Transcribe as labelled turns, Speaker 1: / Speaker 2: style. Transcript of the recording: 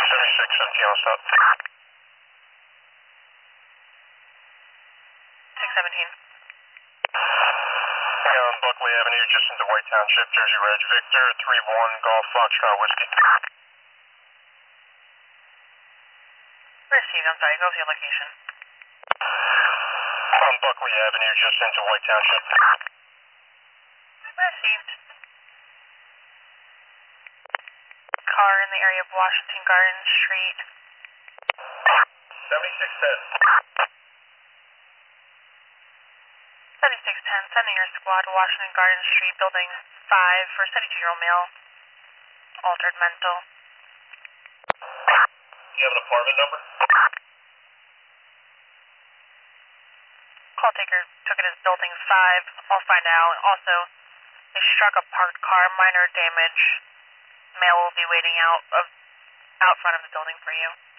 Speaker 1: 17 on stop.
Speaker 2: 617.
Speaker 1: On Buckley Avenue, just into White Township, Jersey Reg. Victor, 3-1, Golf Foxtrot Whiskey.
Speaker 2: Received, I'm sorry, go with your location.
Speaker 1: On Buckley Avenue, just into White Township.
Speaker 2: Received. Car in the area of Washington Garden Street.
Speaker 1: 7610.
Speaker 2: 7610, sending your squad to Washington Garden Street, building 5 for 72-year-old male. Altered mental.
Speaker 1: You have an apartment number?
Speaker 2: Call taker took it as building 5. I'll find out. Also, they struck a parked car, minor damage. Male will be waiting out front of the building for you.